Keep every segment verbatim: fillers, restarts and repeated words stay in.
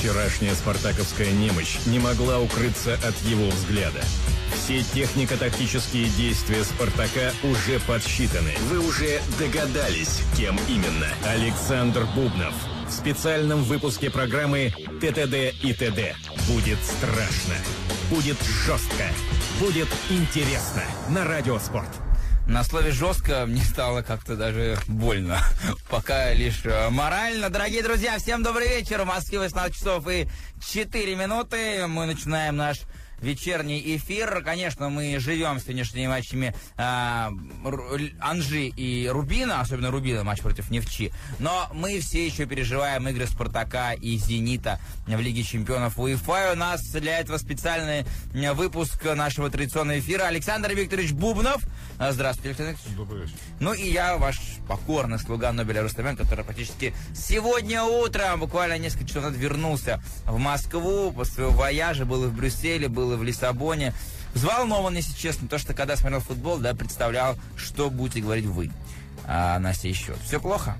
Вчерашняя спартаковская немощь не могла укрыться от его взгляда. Все технико-тактические действия «Спартака» уже подсчитаны. Вы уже догадались, кем именно. Александр Бубнов. В специальном выпуске программы «ТТД и ТД». Будет страшно. Будет жестко. Будет интересно. На Радио Спорт. На слове «жестко» мне стало как-то даже больно. Пока лишь морально. Дорогие друзья, всем добрый вечер. В Москве восемнадцать часов и четыре минуты. Мы начинаем наш вечерний эфир. Конечно, мы живем с сегодняшними матчами э, Анжи и Рубина, особенно Рубина, матч против Нефчи. Но мы все еще переживаем игры Спартака и Зенита в Лиге чемпионов УЕФА. У нас для этого специальный выпуск нашего традиционного эфира. Александр Викторович Бубнов. Здравствуйте, Александр Викторович. Добрый вечер. Ну и я, ваш покорный слуга Нобеля Рустамян, который практически сегодня утром, буквально несколько часов назад, вернулся в Москву после своего вояжа, был и в Брюсселе, был и в Лиссабоне. Взволнован, если честно, то, что когда смотрел футбол, да, представлял, что будете говорить вы а, на сей счет. Все плохо?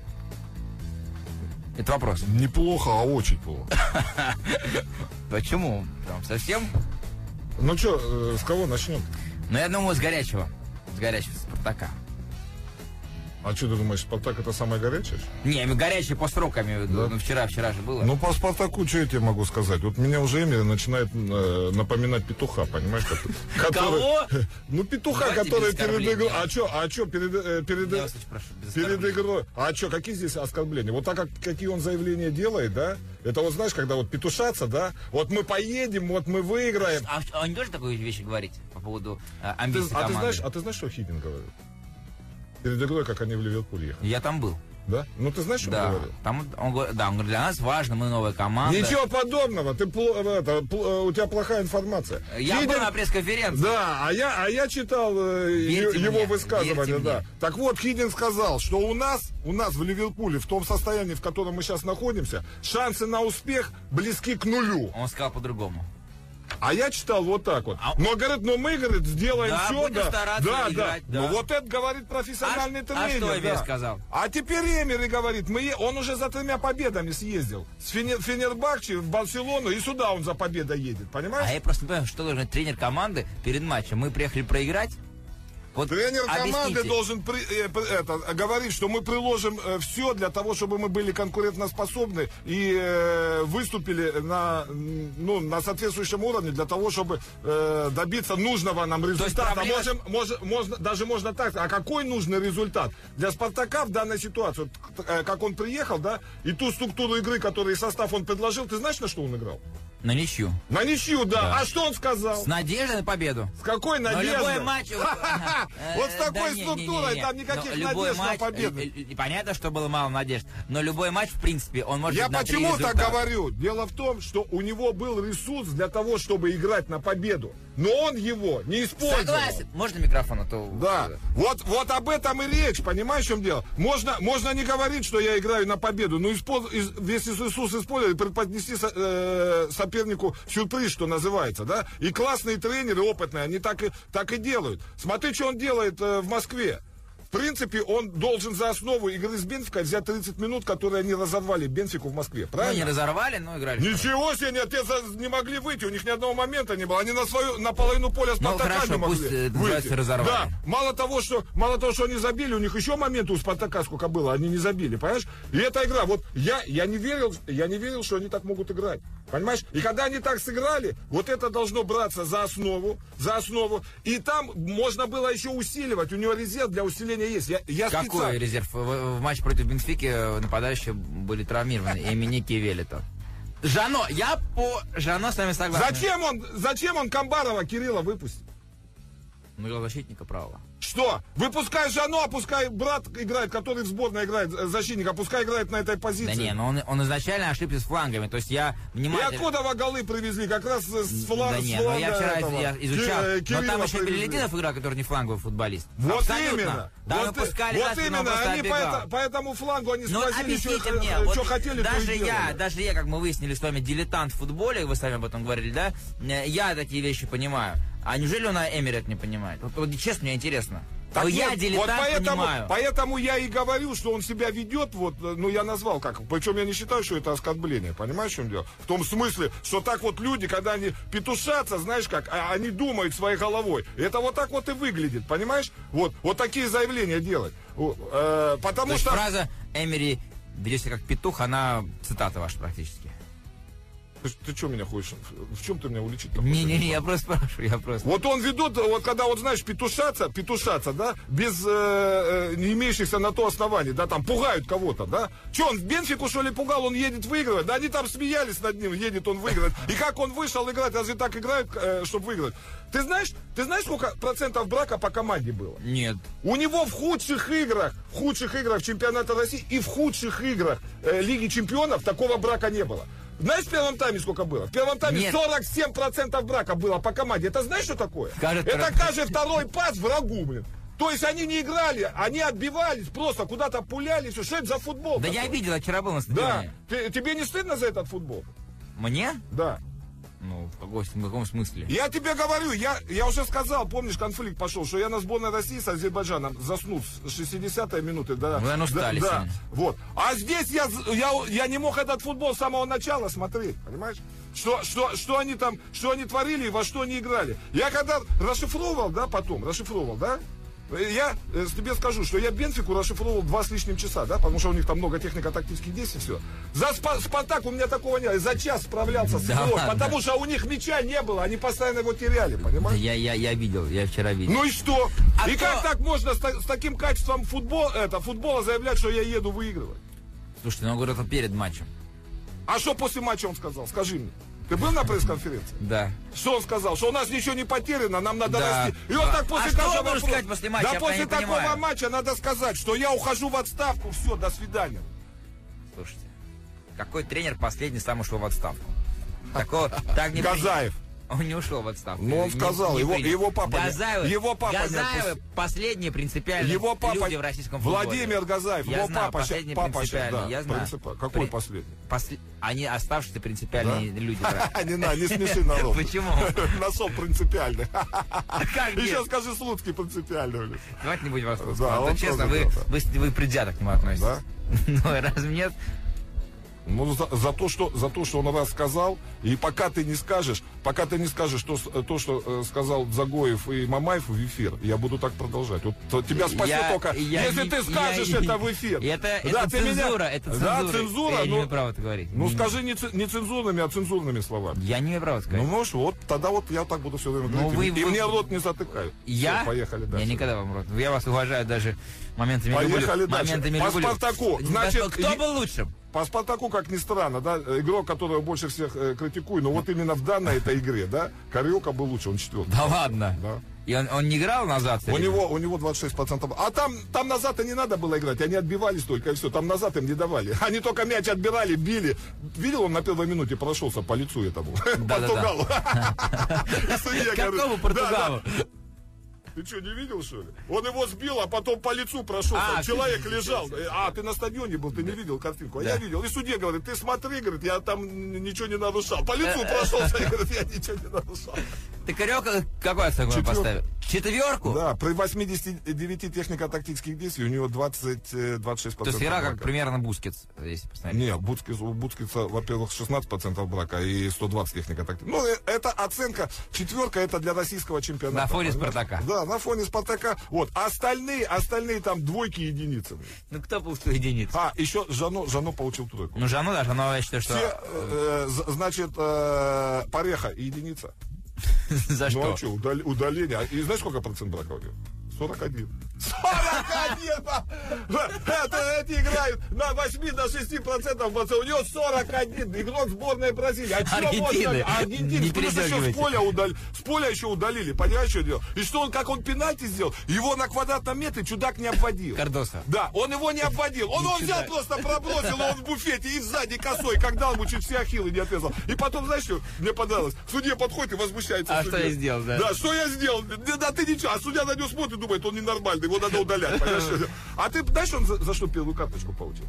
Это вопрос. Неплохо, а очень плохо. Почему? Там совсем? Ну что, с кого начнем? Ну, я думаю, с горячего. С горячего Спартака. А что ты думаешь, Спартак это самое горячее? Не, горячее по срокам, я имею в виду. Да? Ну, вчера, вчера же было. Ну, по Спартаку, что я тебе могу сказать? Вот меня уже Эмери начинает э, напоминать петуха, понимаешь? Кого? Ну, петуха, который перед игрой... А что, а что, перед перед игрой... А что, какие здесь оскорбления? Вот так, как какие он заявления делает, да? Это вот, знаешь, когда вот петушаться, да? Вот мы поедем, вот мы выиграем. А он не должен такую вещь говорить по поводу амбиций команды? А ты знаешь, а ты знаешь, что Хидин говорит? Перед игрой, как они в Ливерпуль ехали. Я там был. Да? Ну ты знаешь, что да. он говорил? Там, он, он, да, он говорит, для нас важно, мы новая команда. Ничего подобного, ты, это, у тебя плохая информация. Я Хидин... был на пресс-конференции. Да, а я, а я читал Верьте его мне. высказывание. Да. Так вот, Хидин сказал, что у нас, у нас в Ливерпуле, в том состоянии, в котором мы сейчас находимся, шансы на успех близки к нулю. Он сказал по-другому. А я читал вот так вот. А... Но, говорит, ну мы, говорит, сделаем да, все, да, да, играть, да. Ну вот это, говорит, профессиональный а, тренер. А что Эмери да. сказал? А теперь Эмери говорит, мы, он уже за тремя победами съездил. С Фенер, Фенербахче в Барселону, и сюда он за победой едет, понимаешь? А я просто не понимаю, что должен тренер команды перед матчем. Мы приехали проиграть. Вот тренер объясните. команды должен при, э, это, говорить, что мы приложим э, все для того, чтобы мы были конкурентоспособны и э, выступили на, ну, на соответствующем уровне для того, чтобы э, добиться нужного нам результата. Проблема... Можем, мож, можно, даже можно так. А какой нужный результат? Для Спартака в данной ситуации, вот, э, как он приехал, да, и ту структуру игры, который состав он предложил, ты знаешь, на что он играл? На ничью. На ничью, да. да. А что он сказал? С надеждой на победу. С какой надеждой? любой матч... Вот с такой структурой там никаких надежд на победу. Понятно, что было мало надежд, но любой матч, в принципе, он может... Я почему так говорю? Дело в том, что у него был ресурс для того, чтобы играть на победу. Но он его не использовал. Согласен. Можно микрофон, а то... Да. Вот, вот об этом и речь, понимаешь, в чем дело? Можно, можно не говорить, что я играю на победу, но использ... весь ресурс использовать, преподнести со... э... сопернику сюрприз, что называется, да? И классные тренеры, опытные, они так и, так и делают. Смотри, что он делает э, в Москве. В принципе, он должен за основу игры с Бенфикой взять тридцать минут, которые они разорвали Бенфику в Москве. Правильно? Ну, не разорвали, но играли. Ничего себе, нет, те не могли выйти, у них ни одного момента не было. Они на свою, на половину поля Спартака ну, хорошо, не могли пусть, выйти. Разорвали. Да, мало того, что, мало того, что они забили, у них еще моменты у Спартака сколько было, они не забили, понимаешь? И эта игра, вот я, я не верил, я не верил, что они так могут играть. Понимаешь? И когда они так сыграли, вот это должно браться за основу, за основу. И там можно было еще усиливать. У него резерв для усиления есть. Я, я Какой специально... резерв? В, в матче против Бенфики нападающие были травмированы. Эминики и Велито. Жано, я по Жано с вами согласен. Зачем он, зачем он Камбарова Кирилла выпустил? Ну, защитника правого. Что? Выпускай Жано, пускай брат играет, который в сборной играет, защитника, пускай играет на этой позиции. Да не, но он, он изначально ошибся с флангами, то есть я внимательно... И откуда вы голы привезли? Как раз с фланга. Да нет, но я вчера я изучал, Ки- но там еще привезли. Белединов играл, который не фланговый футболист. Вот абсолютно. именно. Там вот выпускали вот нас, именно, они по, это, по этому флангу они ну, сквозили, объясните что, мне, что вот хотели, даже то и я, делали. даже я, как мы выяснили с вами, дилетант в футболе, вы сами об этом говорили, да, я такие вещи понимаю. А неужели он Эмери это не понимает? Вот, вот честно, мне интересно. Так Ну, вот, я дилетант, вот поэтому, понимаю. поэтому я и говорю, что он себя ведет, вот, ну, я назвал как. Причем я не считаю, что это оскорбление. Понимаешь, в чем дело? В том смысле, что так вот люди, когда они петушатся, знаешь как, а, они думают своей головой. И это вот так вот и выглядит, понимаешь? Вот, вот такие заявления делать. Вот, э, потому То есть что... фраза «Эмери ведет себя как петух», она цитата ваша практически. Ты, ты что меня хочешь? В чем ты меня уличить? Не-не-не, я просто спрашиваю, я просто... Вот он ведет, вот когда вот знаешь, петушаться, петушаться, да, без э, э, не имеющихся на то оснований, да, там пугают кого-то, да. Че, он в Бенфику, что ли, пугал, он едет выигрывать? Да они там смеялись над ним, едет он выигрывать. И как он вышел играть, разве так играют, э, чтобы выиграть? Ты знаешь, ты знаешь, сколько процентов брака по команде было? Нет. У него в худших играх, в худших играх чемпионата России и в худших играх э, Лиги чемпионов такого брака не было. Знаешь, в первом тайме сколько было? В первом тайме Нет. сорок семь процентов брака было по команде. Это знаешь, что такое? Каждый Это второй- каждый второй пас врагу, блин. То есть они не играли, они отбивались, просто куда-то пуляли, все. Что это за футбол Да такой? я видел, я вчера был на Да. стадионе. Ты- тебе не стыдно за этот футбол? Мне? Да. Ну, в каком, в каком смысле? Я тебе говорю, я, я уже сказал, помнишь, конфликт пошел, что я на сборной России с Азербайджаном заснул с шестидесятой минуты. Да, Вы, наверное, устали да, да, сильно. вот. А здесь я, я, я не мог этот футбол с самого начала смотреть, понимаешь? Что, что, что они там, что они творили и во что они играли. Я когда расшифровывал, да, потом, расшифровывал, да, я э, тебе скажу, что я Бенфику расшифровывал два с лишним часа, да, потому что у них там много технико-тактических действий, все. За Спа- Спартак у меня такого не было, за час справлялся с Да игрой, ладно. потому что у них мяча не было, они постоянно его теряли, Да понимаешь? я, я, я видел, я вчера видел. Ну и что? А и кто- как так можно с, та- с таким качеством футбол, это, футбола заявлять, что я еду выигрывать? Слушайте, ну, он говорит, это перед матчем. А что после матча он сказал? Скажи мне. Ты был на пресс-конференции? Да. Что он сказал? Что у нас ничего не потеряно, нам надо Да. расти. И он А- так после а что каждого он может вопроса- сказать после матча? Да Я после не такого понимаю. матча надо сказать, что я ухожу в отставку, все, до свидания. Слушайте, какой тренер последний сам ушел в отставку? Такого, так не Газаев. Он не ушел в отставку. Ну, он Не- сказал, не его- принял. его папа не- Газаевы, его папа не Газаевы отпустил. последние принципиальные Его папа, люди в российском футболе. Владимир Газаев, Я его знаю, папа, щас- последний папа щас, принципиальный, да, я знаю. принципа- Какой При- последний? После- Они оставшиеся принципиальные люди. да. Не надо, не смеши народ. Почему? Носом принципиальный. Как Еще нет? скажи Слуцкий принципиальный. блин. Давайте не будем вас Да, слушать. он Честно, тоже, вы, да, вы, вы предвзято к нему относитесь. Да? Ну, разве нет? Ну, за, за то, что, за то, что он раз сказал, и пока ты не скажешь, пока ты не скажешь то, с- то что э, сказал Загоев и Мамаев в эфир, я буду так продолжать. Вот, то тебя спасет Я- только, я если не- ты скажешь я- это в эфир. Это, Да, это ты меня- цензура, это цензура. Да, цензура, Я не ну, имею права это говорить. ну Не- скажи не, ц- не цензурными, а цензурными словами. Я не имею права это Ну, сказать. можешь, вот, тогда вот я так буду все время Ну, говорить. вы- и вы- мне рот не затыкают. Я? Всё, поехали Я дальше. никогда вам рот. Я вас уважаю даже моментами Поехали люблю. дальше. Моментами По люблю. Спартаку, По- значит, Кто и- был лучшим? По Спартаку, как ни странно, да, игрок, которого больше всех э, критикую, но вот именно в данной этой игре, да, Кариока был лучше, он четвертый. Да ладно. Да. И он, он не играл назад? У или- него, у него двадцать шесть процентов. А там, там назад и не надо было играть. Они отбивались только и все. Там назад им не давали. Они только мяч отбирали, били. Видел, он на первой минуте прошелся по лицу этому Португалу. И судья говорит, Какому да, Португалу? да. Ты что, не видел, что ли? Он его сбил, а потом по лицу прошелся. А, Человек ты- лежал. А, ты на стадионе был, ты не видел картинку. А Да. я видел. И судья говорит, ты смотри, говорит, я там ничего не нарушал. По лицу прошелся, и говорит, я ничего не нарушал. Ты Кариока какой оценку Четвёрку. поставил? Четверку? Да, при восьмидесяти девяти технико-тактических действий у него двадцать, э, двадцать шесть То процентов есть игра как брака. примерно Бускетс, если посмотреть. Не, Буцкис, у Буцкиса, во-первых, шестнадцать процентов брака и сто двадцать техника тактики. Ну, э, это оценка, четверка, это для российского чемпионата. На фоне понимаешь? Спартака. Да, на фоне Спартака. Вот, а остальные, остальные там двойки, единицы. Ну кто был что единиц? А, еще Жано, Жано получил тройку. Ну Жану, да, Жану, я считаю, Все, что... э, з- значит, э, Пореха единица. За Ну, что? а что, удал- удаление. А- И знаешь, сколько процент брака у него? сорок один. сорок один! Это эти играют на восемь, на шесть процентов. У него сорок один. Игрок сборной Бразилии. А чё Аргентины. можно? Аргентин. Не Плюс еще с передергивайте. поля, удали... с поля еще удалили. Понимаешь, что делал? И что он, как он пенальти сделал, его на квадратном метре чудак не обводил. Кардоса. Да, он его не обводил. Он его взял, просто пробросил, а он в буфете и сзади косой, когда ему чуть все ахиллы не отрезал. И потом, знаешь, что мне понравилось? Судья подходит и возмущается. А судья. что я сделал, да? Да, что я сделал? Да, да ты ничего. А судья на него смотрит и думает, он ненормальный, его надо удалять. Понимаешь? А ты знаешь, он за, за что первую карточку получил?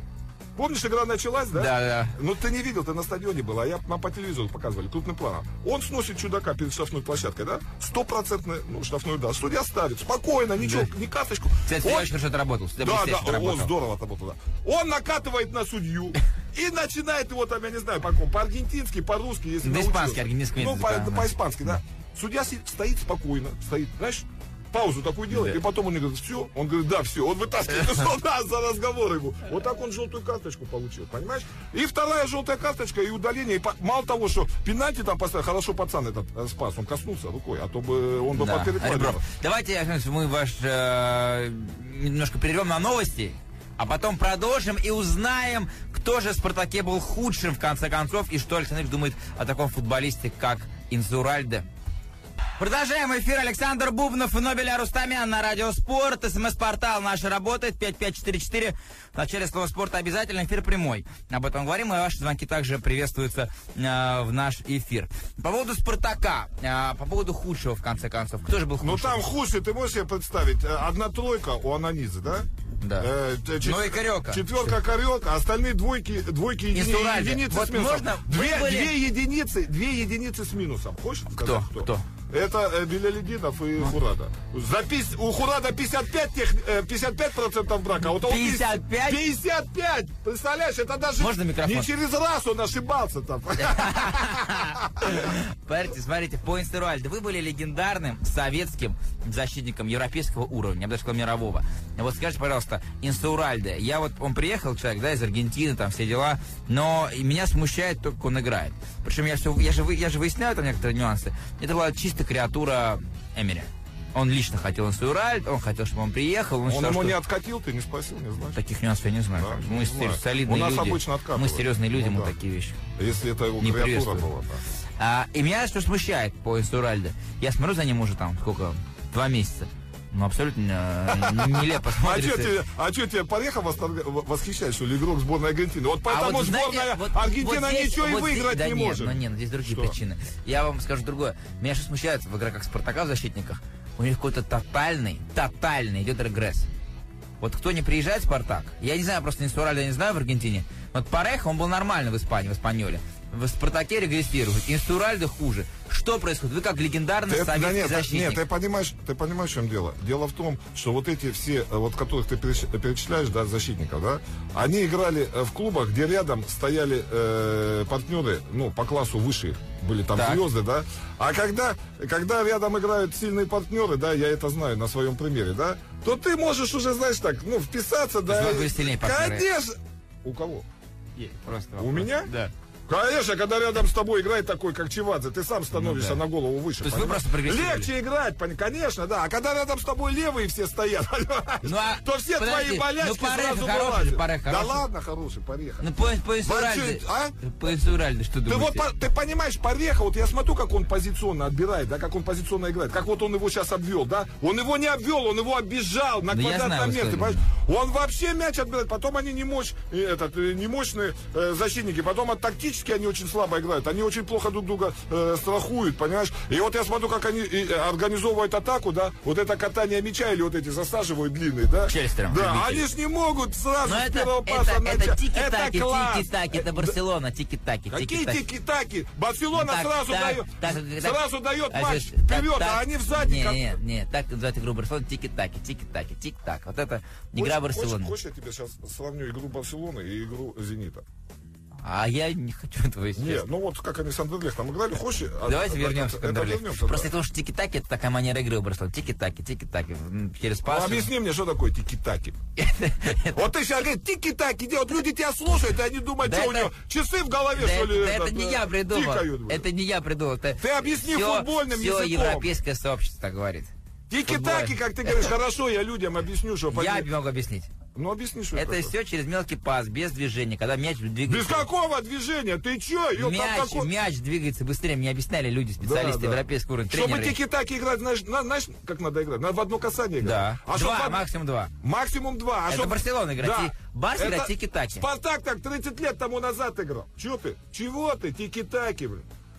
Помнишь, игра началась, да? Да, да. Ну, ты не видел, ты на стадионе был, а я, нам по телевизору показывали, крупным планом. Он сносит чудака перед штрафной площадкой, да? Стопроцентный, ну, штрафной удар. Судья ставит, спокойно, ничего, да. не карточку. Кстати, он... ты очень хорошо отработал. Да, да, он здорово отработал, да. Он накатывает на судью и начинает его там, я не знаю, по, по-аргентински, по-русски, если по-испански, аргентинский. Ну, по, по-испански, да. Судья стоит спокойно, стоит, знаешь, паузу такую делает, да. и потом он говорит, все, он говорит, да, все, он вытаскивает солдат за разговор ему. Вот так он желтую карточку получил, понимаешь? И вторая желтая карточка, и удаление, и по... мало того, что пенальти там поставил, хорошо пацан этот спас, он коснулся рукой, а то бы он бы да. поперекладывал. Давайте, мы ваш э, немножко перейдем на новости, а потом продолжим и узнаем, кто же в «Спартаке» был худшим в конце концов, и что Александр думает о таком футболисте, как Инсаурральде. Продолжаем эфир. Александр Бубнов и Нобеля Рустамян на Радио Спорт. СМС-портал наш работает. пять пять четыре четыре. В начале слова «спорт» обязательно. Эфир прямой. Об этом говорим. И ваши звонки также приветствуются э, в наш эфир. По поводу «Спартака». Э, по поводу худшего, в конце концов. Кто же был худший? Ну, там худший, ты можешь себе представить. Одна тройка у Ананизы, да? Да. Э, чет... Ну и Карёка. Четверка Карёка, остальные двойки, двойки и единицы вот с минусом. Можно... Две, были... две единицы, две единицы с минусом. Хочешь сказать, кто? Кто? Это э, Белялидинов и ну. Хурада. За пись... У Хурада пятьдесят пять, тех... пятьдесят пять процентов брака. А вот пятьдесят пять? пятьдесят пять! Представляешь, это даже можно микрофон? Не через раз он ошибался там. Поверьте, смотрите, по Инсаурральде вы были легендарным советским защитником европейского уровня, я бы даже сказал мирового. Вот скажите, пожалуйста, Инсаурральде, я вот, он приехал, человек, да, из Аргентины, там все дела, но меня смущает только, как он играет. Причем я, все, я, же, я же выясняю там некоторые нюансы. Это была чисто креатура Эмери. Он лично хотел Инсаурральде, он хотел, чтобы он приехал. Он, он считал, ему что... не откатил, ты не спросил, не знаешь? Таких нюансов я не знаю. Да, мы не солидные люди. Обычно мы серьезные люди, ну, мы да. такие вещи. Если это его не креатура была, да. А, и меня что смущает по Инсаурральде. Я смотрю за ним уже там, сколько, два месяца. Ну, абсолютно нелепо смотрится. А что тебе Пареха восхищает, что ли, игрок сборной Аргентины? Вот поэтому а вот, сборная знаете, вот, вот Аргентина здесь, ничего вот и выиграть здесь, да не нет, может. Ну нет, здесь другие что? причины. Я вам скажу другое. Меня что смущает в игроках Спартака в защитниках, у них какой-то тотальный, тотальный идет регресс. Вот кто не приезжает в Спартак, я не знаю, просто Инсаурральде я не знаю в Аргентине, вот Пареха, он был нормальный в Испании, в Испаньоле. В Спартаке регрессирует, Инсаурральде хуже. Что происходит? Вы как легендарный ты, советский да нет, защитник. Нет, ты понимаешь, ты понимаешь, в чем дело? Дело в том, что вот эти все, вот которых ты перечисляешь, да, защитников, да, они играли в клубах, где рядом стояли э, партнеры, ну, по классу выше, были там так. звезды, да. А когда, когда рядом играют сильные партнеры, да, я это знаю на своем примере, да, то ты можешь уже, знаешь, так, ну, вписаться, да. Вы сильнее партнеры. Конечно. У кого? Есть, просто У меня? Да. Конечно, когда рядом с тобой играет такой, как Чевадзе, ты сам становишься ну, да. на голову выше. То есть вы просто прогрессировали? Легче играть, конечно, да. А когда рядом с тобой левые все стоят, ну, а, то все подожди, твои болячки ну, сразу хороший, Пареха, да хороший. ладно, хороший, Пареха. Ну, по, по Инсаурральде, а? По Инсаурральде, что думаете? Ты, вот, ты понимаешь, Пареха, вот я смотрю, как он позиционно отбирает, да, как он позиционно играет, как вот он его сейчас обвел, да. Он его не обвел, он его оббежал на да квадратном месте, понимаешь? Он вообще мяч отбирает, потом они не мощь, этот, немощные э, защитники, потом от тактически они очень слабо играют, они очень плохо друг друга э, страхуют, понимаешь? И вот я смотрю, как они э, организовывают атаку, да, вот это катание мяча или вот эти засаживают длинные, да? Челстером, да, любитель. Они ж не могут сразу но с это, первого паса это, начать. Это тики-таки, это тики-таки, это Барселона, тики-таки. Какие тики-таки? Барселона так, сразу так, дает, так, сразу так, дает так, матч так, вперед, так, а они сзади. Нет, как... нет, нет, так называют игру Барселона, тики-таки, тики-таки, тик-так. Вот это игра хочешь, Барселоны. Хочешь, хочешь, я тебе сейчас сравню игру Барселоны и игру Зенита? А я не хочу этого, если Нет, ну вот как они с Андерлехтом играли, хочешь... Давайте это, вернемся это, к Андерлехту. Вернемся, просто да. потому что тики-таки это такая манера игры у Барселоны. Тики-таки, тики-таки. Через пас. Ну, объясни мне, что такое тики-таки. Вот ты сейчас говоришь, тики-таки делают, люди тебя слушают, и они думают, что у него часы в голове, что ли? Это не я придумал. Это не я придумал. Ты объясни футбольным языком. Все европейское сообщество так говорит. Тики-таки, как ты говоришь, хорошо, я людям объясню, что... Я могу объяснить. Ну, объясни, что это. Это все через мелкий пас, без движения, когда мяч двигается. Без какого движения? Ты чё? Ё, мяч, какой... мяч двигается быстрее. Мне объясняли люди, специалисты да, да. европейского уровня. Чтобы тики-таки играть, знаешь, на, знаешь, как надо играть? Надо в одно касание играть. Да. А два, под... максимум два. Максимум два. А это чтоб... Барселона играть. Да. Барс играть тики-таки. Спартак так тридцать лет тому назад играл. Чё ты? Чего ты? Тики-таки, блин.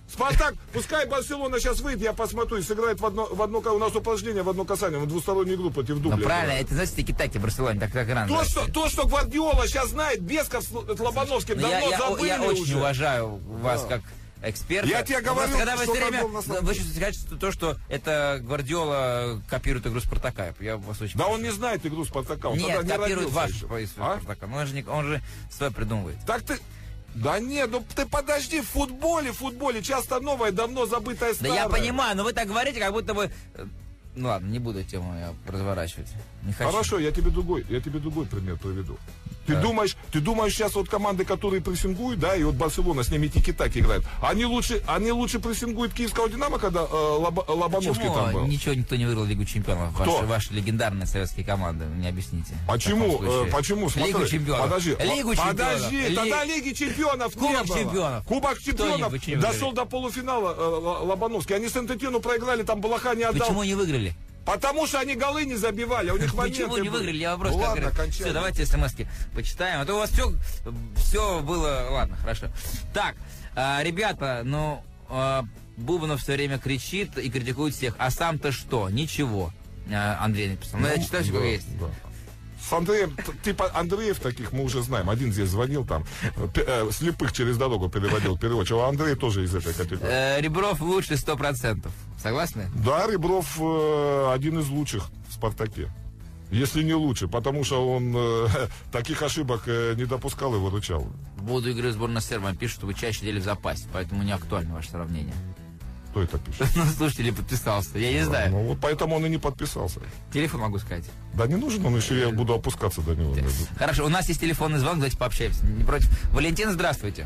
Спартак, пускай Барселона сейчас выйдет, я посмотрю, и сыграет в одно, в одно, у нас упражнение в одно касание, в двустороннюю игру против дубля. Ну правильно, это, знаете, таки-таки в Барселоне, так как рано. То, что, то, что Гвардиола сейчас знает, Бесков с Лобановским давно я, я, забыли я уже. очень уважаю вас да. как эксперта. Я тебе говорю, когда вы что все время, на вы сейчас скажете, что то, что это Гвардиола копирует игру Спартака. Я вас очень Да прошу. он не знает игру Спартака. Он Нет, не копирует вашу еще. Спартака. Но он же, не, он же свой придумывает. Так ты... Да нет, ну ты подожди, в футболе, в футболе часто новое, давно забытое старое. Да я понимаю, но вы так говорите, как будто бы... Ну ладно, не буду тему я разворачивать. Не хочу. Хорошо, я тебе другой, я тебе другой пример приведу. Ты Да. думаешь, ты думаешь, сейчас вот команды, которые прессингуют, да, и вот Барселона с ними тики-так играет, они лучше, они лучше прессингуют киевского Динамо, когда э, Лоб, Лобановский Почему там был? ничего никто не выиграл Лигу чемпионов? Кто? Ваши, ваши легендарные советские команды, мне объясните. Почему? В таком случае. Э, почему? Смотри, Лигу чемпионов. Подожди, Лигу чемпионов. подожди, Ли- тогда Лиги чемпионов не Кубок было. чемпионов. Кубок чемпионов Кто-нибудь не дошел выиграли? до полуфинала э, Л- Лобановский. Они Сент-Этьену проиграли, там Балаха не отдал. Почему не выиграли? Потому что они голы не забивали, а у них моменты Почему не были. выиграли? Я вопрос Ну, ладно, конкретно. кончай. Все, давайте смс-ки почитаем. А то у вас все, все было... Ладно, хорошо. Так, а, ребята, ну, а, Бубнов все время кричит и критикует всех. А сам-то что? Ничего. А, Андрей написал. Ну, я читаю, что да, есть. да. С Андреем, т- типа Андреев таких мы уже знаем. Один здесь звонил там, п- э, слепых через дорогу переводил переводчик. А Андрей тоже из этой категории. Э, Ребров лучше сто процентов. Согласны? Да, Ребров э, один из лучших в «Спартаке». Если не лучше, потому что он э, таких ошибок э, не допускал и выручал. В поводу игры сборной Сербии пишут, что вы чаще дели в запасе, поэтому не актуально ваше сравнение. Кто это пишет? Ну, слушатель подписался, я не знаю. Ну, вот поэтому он и не подписался. Телефон могу сказать. Да не нужен он, еще я буду опускаться до него. Хорошо, у нас есть телефонный звонок, давайте пообщаемся. Не против. Валентин, здравствуйте.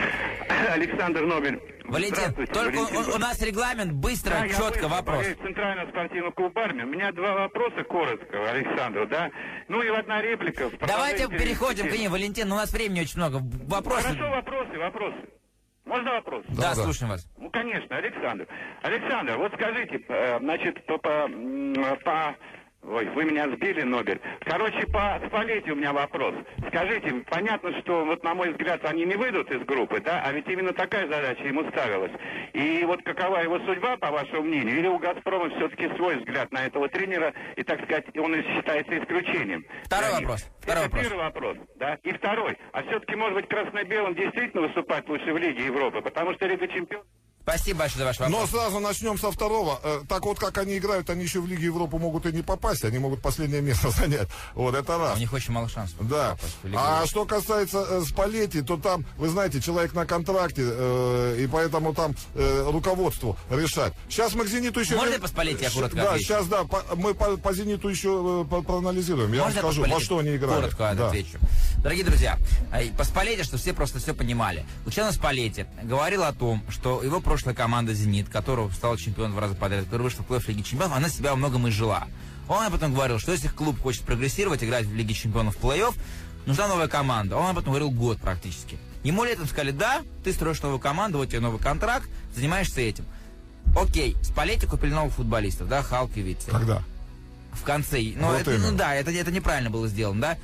Александр Нобель. Валентин, Здравствуйте, только Валентин. у, у нас регламент, быстро, Да, я четко быстро, вопрос. болею Центрального спортивного клуба «Армия». У меня два вопроса, коротко, Александру, да? Ну и одна реплика. в Давайте продолжение переходим к темы. ним, Валентин, у нас времени очень много. Вопросы. Хорошо, вопросы, вопросы. Можно вопрос? Да, Да, да. слушаем вас. Ну, конечно, Александр. Александр, вот скажите, э, значит, по, по, м, по... Ой, вы меня сбили, Нобель. Короче, по Спалетти у меня вопрос. Скажите, понятно, что, вот на мой взгляд, они не выйдут из группы, да? А ведь именно такая задача ему ставилась. И вот какова его судьба, по вашему мнению? Или у «Газпрома» все-таки свой взгляд на этого тренера, и, так сказать, он и считается исключением? Второй для них? вопрос, второй Это вопрос. первый вопрос, да? И второй. А все-таки, может быть, красно-белым действительно выступать лучше в Лиге Европы? Потому что Лига Чемпионов... Спасибо большое за ваш вопрос. Но сразу начнем со второго. Э, Так вот, как они играют, они еще в Лиге Европы могут и не попасть, они могут последнее место занять. Вот это раз. У них очень мало шансов. Да. попасть в Лигу А Европы. что касается э, Спалетти, то там, вы знаете, человек на контракте, э, и поэтому там э, руководству решать. Сейчас мы к «Зениту» еще... Можно не- я по Спалетти я Щ- коротко Да, отвечу? сейчас, да, по- мы по, по «Зениту» еще э, по- проанализируем. Я Можно вам скажу, по во Спалетти что они играли. коротко Да. отвечу. Дорогие друзья, э, по Спалетти, что все просто все понимали. Лучано Спалетти говорил о том, что его прошлая команда «Зенит», которая стала чемпионом в разы подряд, которая вышла в плей-офф Лиги Чемпионов, она себя во многом изжила. Он потом говорил, что если клуб хочет прогрессировать, играть в Лиге Чемпионов в плей-офф, нужна новая команда. Он об этом говорил год практически. Ему летом сказали, да, ты строишь новую команду, вот тебе новый контракт, занимаешься этим. Окей, Спалетти купили новых футболистов, да, Халк и Витте. Когда? В конце. Но Вот это, именно. ну, да, это, это неправильно было сделано, да.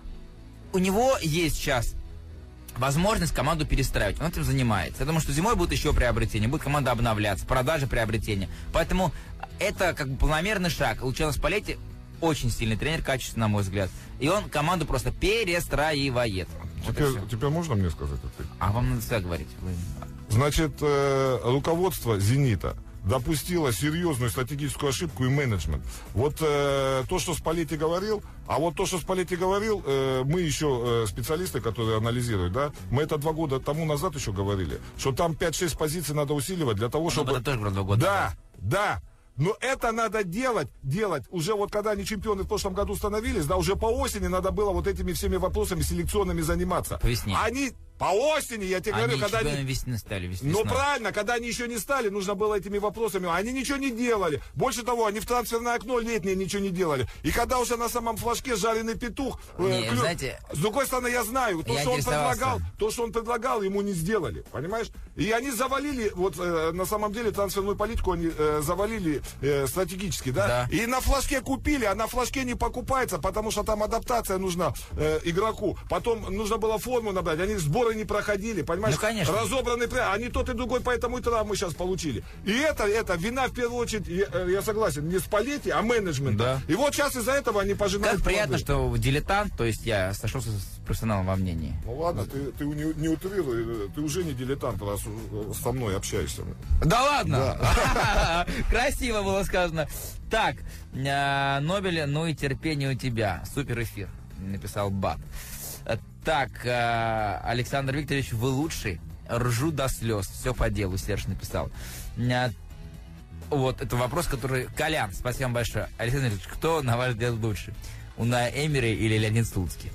У него есть сейчас возможность команду перестраивать. Он этим занимается. Я думаю, что зимой будет еще приобретение, будет команда обновляться, продажи, приобретения. Поэтому это как бы планомерный шаг. Лучано Спалетти очень сильный тренер, качественный, на мой взгляд. И он команду просто перестраивает. Вот и Теперь, всё. теперь можно мне сказать это? А вам надо всегда говорить. Вы- Значит, э, руководство «Зенита» допустило серьезную стратегическую ошибку и менеджмент. Вот э, то, что Спалетти говорил, а вот то, что Спалетти говорил, э, мы еще, э, специалисты, которые анализируют, да, мы это два года тому назад еще говорили, что там пять-шесть позиций надо усиливать для того, Ну, чтобы... это тоже было два года Да, назад. да. Но это надо делать, делать. Уже вот когда они чемпионы в прошлом году становились, да, уже по осени надо было вот этими всеми вопросами селекционными заниматься. По весне. Они по осени, я тебе Они говорю, когда чемпионами они... весны стали. вес- Ну весной. правильно, когда они еще не стали, нужно было этими вопросами. Они ничего не делали. Больше того, они в трансферное окно летнее ничего не делали. И когда уже на самом флажке жареный петух... э, Не, клю- знаете, С другой стороны, я знаю, то, я что он интересовался. предлагал, то, что он предлагал, ему не сделали. Понимаешь? И они завалили, вот э, на самом деле, трансферную политику они э, завалили э, стратегически, да? Да. И на флажке купили, а на флажке не покупается, потому что там адаптация нужна э, игроку. Потом нужно было форму набрать. Они сбор сборы не проходили, понимаешь? Ну, конечно. Разобранный, они тот и другой, поэтому и травмы сейчас получили. И это, это вина в первую очередь, я, я согласен, не Спалетти, а менеджмента. Да. И вот сейчас из-за этого они пожинают. Как приятно, плоды. что дилетант, то есть я сошелся с профессионалом во мнении. Ну ладно, ты, ты не, не утрируй, ты уже не дилетант, раз со мной общаешься. Да ладно? Да. Красиво было сказано. Так, Нобель, ну и терпение у тебя. Супер эфир, написал Бат. Так, Александр Викторович, вы лучший. Ржу до слез. Все по делу, Серж написал. Вот, это вопрос, который... Колян, спасибо вам большое. Александр Викторович, кто, на ваш взгляд, лучше? Унай Эмери или Леонид Слуцкий?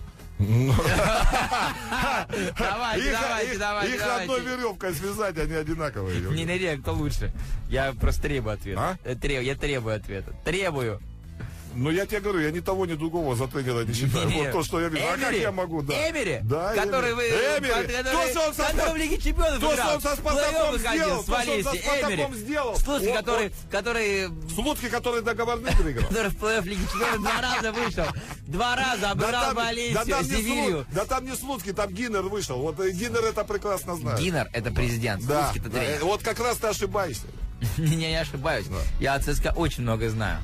Давайте, давайте, давайте. Их одной веревкой связать, они одинаковые. Не, не, не, кто лучше? Я просто требую ответа. Я требую ответа. Требую. Ну, я тебе говорю, я ни того, ни другого за тренера не считаю. Не, вот то, что я вижу. Эмери, а как я могу, да? Эмери, да, который вы... Эмери. Который, то, что он со, который в Лиге Чемпионов то, играл. что он со Спартаком сделал, то, что он со Спартаком Эмери. сделал. Слушай, который... который... Слуцкий, который договорных выиграл. Который в плей-офф Лиги Чемпионов два раза вышел. Два раза обыграл Валенсию, Севилью. Да там не Слуцкий, там Гиннер вышел. Вот Гиннер это прекрасно знает. Гиннер это президент, Слуцкий это тренер. Вот как раз ты ошибаешься. Не, не ошибаюсь. Я от ЦСКА очень много знаю.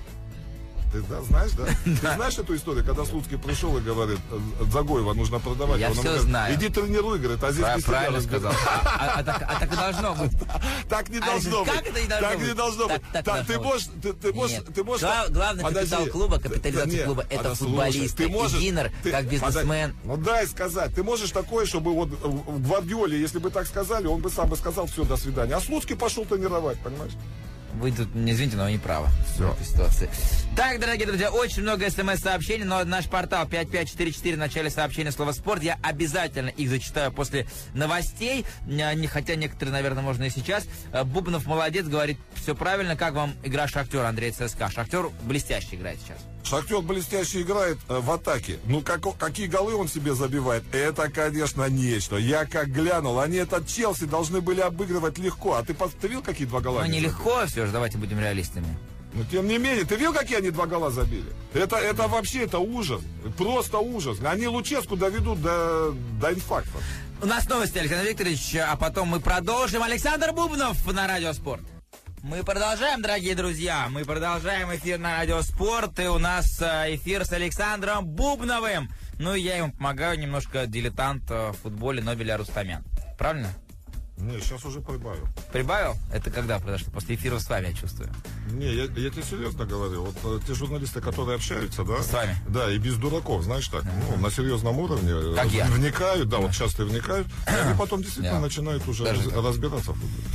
Ты да, знаешь, да? Ты знаешь эту историю, когда Слуцкий пришел и говорит, Загоева нужно продавать. Я все знаю. Иди тренируй, говорит, а здесь без тебя. Правильно сказал. А так и должно быть. Так не должно быть. Как это не должно быть? Так не должно быть. Ты можешь... Ты можешь... Главный капитал клуба, капитализация клуба, это футболист. И Гиннер, как бизнесмен. Ну дай сказать. Ты можешь такое, чтобы вот в Гвардиоле, если бы так сказали, он бы сам бы сказал, все, до свидания. А Слуцкий пошел тренировать, понимаешь? Вы тут, не извините, но вы не правы Все. в этой ситуации. Так, дорогие друзья, очень много смс-сообщений, но наш портал пять пять четыре четыре в начале сообщения слово «спорт». Я обязательно их зачитаю после новостей, не, хотя некоторые, наверное, можно и сейчас. Бубнов молодец, говорит, все правильно. Как вам игра Шахтера, Андрей ЦСКА? Шахтер блестяще играет сейчас. Шахтер блестяще играет э, в атаке. Ну, как, какие голы он себе забивает, это, конечно, нечто. Я как глянул, они этот Челси должны были обыгрывать легко. А ты, ты видел, какие два гола? Ну, не легко все же, давайте будем реалистами. Но тем не менее, ты видел, какие они два гола забили? Это, это вообще, это ужас. Просто ужас. Они Луческу доведут до, до инфаркта. У нас новости, Александр Викторович, а потом мы продолжим. Александр Бубнов на Радио Спорт. Мы продолжаем, дорогие друзья, мы продолжаем эфир на Радио Спорт, и у нас эфир с Александром Бубновым. Ну, и я ему помогаю, немножко дилетант в футболе Нобеля Рустамян. Правильно? Не, сейчас уже прибавил. Прибавил? Это когда произошло? После эфира с вами, я чувствую. Не, я, я тебе серьезно говорю. Вот те журналисты, которые общаются, да? С вами? Да, и без дураков, знаешь так, ну, на серьезном уровне. Как я. Вникают, да, вот часто вникают, и они потом действительно Я. начинают уже Даже раз, разбираться в футболе.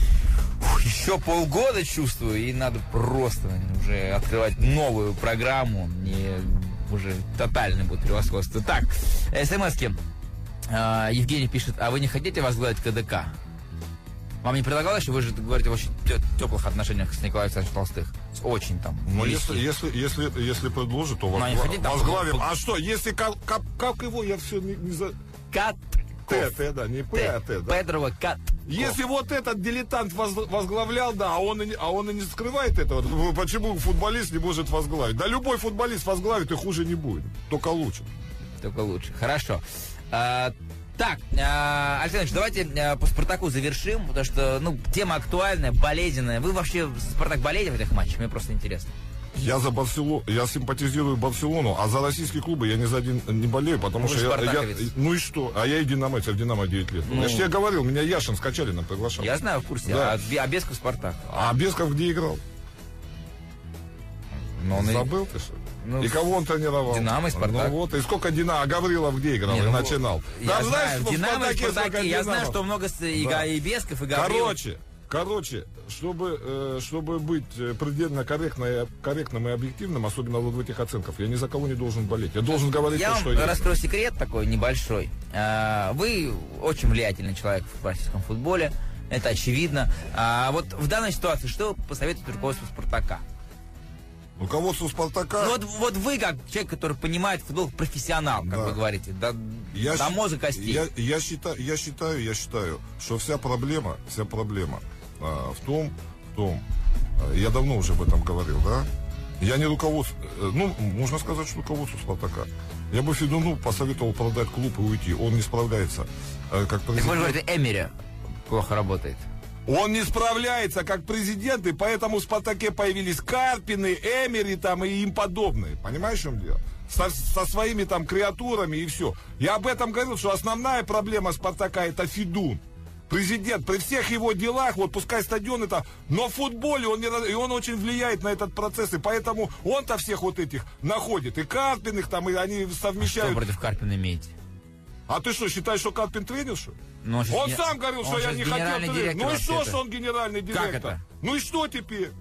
Еще полгода чувствую, и надо просто уже открывать новую программу. Не уже тотальное будет превосходство. Так, смс-ки. А, Евгений пишет, а вы не хотите возглавить КДК? Вам не предлагалось, что вы же говорите в очень теплых отношениях с Николаем Александровичем Толстых? С очень там. Ну, если, если, если, если предложат, то возгла... хотите, возглавим. там... А что, если как, как, как его, я все не, не за... Кат. Т, Т, да, не П, а Т, да. Педрова Кат. Если вот этот дилетант возглавлял, да, а он, и, а он и не скрывает этого, почему футболист не может возглавить? Да любой футболист возглавит, и хуже не будет, только лучше. Только лучше, хорошо. А, так, а, Александр, давайте а, по Спартаку завершим, потому что, ну, тема актуальная, болезненная. Вы вообще Спартак болеете в этих матчах? Мне просто интересно. Я за Барселону, я симпатизирую Барселону, а за российские клубы я ни за один не болею, потому ну, что я, я... Ну и что? А я и динамовец, в Динамо девять лет. Ну, я же тебе говорил, меня Яшин с Качалиным приглашал. Я знаю, в курсе. Да. А, а Бесков Спартак? А Бесков где играл? Но он Забыл ты что? Ну, и кого он тренировал? Динамо и Спартак. Ну вот, и сколько Динамо, а Гаврилов где играл? Не, и ну, начинал. Я Там, знаю, знаешь, Динамо и Спартаке, я знаю, что много и, да. и Бесков, и Гаврилов. Короче, короче, чтобы, э, чтобы быть предельно корректно, корректным и объективным, особенно вот в этих оценках, я ни за кого не должен болеть. Я должен говорить я то, вам что есть. раскрою секрет такой небольшой. Вы очень влиятельный человек в российском футболе, это очевидно. А вот в данной ситуации что посоветует руководство Спартака? Руководство Спартака... Ну, вот, вот вы, как человек, который понимает футбол, профессионал, как да. вы говорите, до, я до щ... мозга костей. Я, я, считаю, я считаю, я считаю, что вся проблема, вся проблема а, в том, в том, а, я давно уже об этом говорил, да? Я не руководство, ну, можно сказать, что руководство Спартака. Я бы Федуну посоветовал продать клуб и уйти. Он не справляется. Э, как Так вы говорите, Эмери плохо работает. Он не справляется как президент, и поэтому в «Спартаке» появились Карпины, Эмери там и им подобные. Понимаешь, в чем дело? Со, со своими там креатурами и все. Я об этом говорил, что основная проблема «Спартака» это Федун. Президент, при всех его делах, вот пускай стадион это, но в футболе он, не, и он очень влияет на этот процесс, и поэтому он-то всех вот этих находит, и Карпиных там, и они совмещают. Что вы против Карпина имеете? А ты что, считаешь, что Карпин тренер, что? Ну, он он не... сам говорил, что он я не хотел тренер. Ну и что, что он генеральный директор? Как это? Ну и что теперь?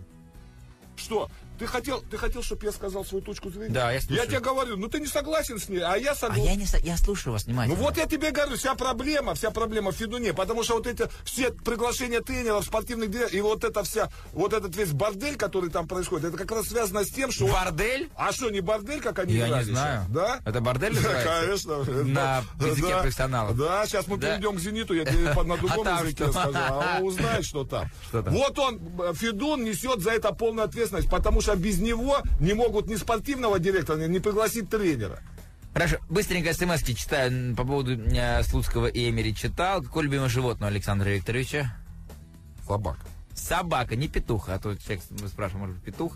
Что? Ты хотел, ты хотел, чтобы я сказал свою точку зрения? Да, я слушаю. Я тебе говорю, ну ты не согласен с ней, а я А согласен. я не со... я слушаю вас внимательно. Ну вот я тебе говорю, вся проблема, вся проблема в Федуне, потому что вот эти все приглашения тренеров, спортивных директоров, и вот эта вся, вот этот весь бордель, который там происходит, это как раз связано с тем, что... Бордель? А что, не бордель, как они Я играли не знаю. сейчас? Да? Это бордель Да, называется? конечно. На Да, языке да, профессионалов. Да, сейчас мы Да. перейдем к «Зениту», я тебе на другом А там языке что? скажу, а он узнает, что там. Что там? Вот он, Федун, несет за это полную ответственность, потому что без него не могут ни спортивного директора, ни пригласить тренера. Хорошо, быстренько смс-ки читаю по поводу э, Слуцкого и Эмери читал. Какое любимое животное у Александра Викторовича? Собака. Собака, не петух, а то человек спрашивает, может, петух.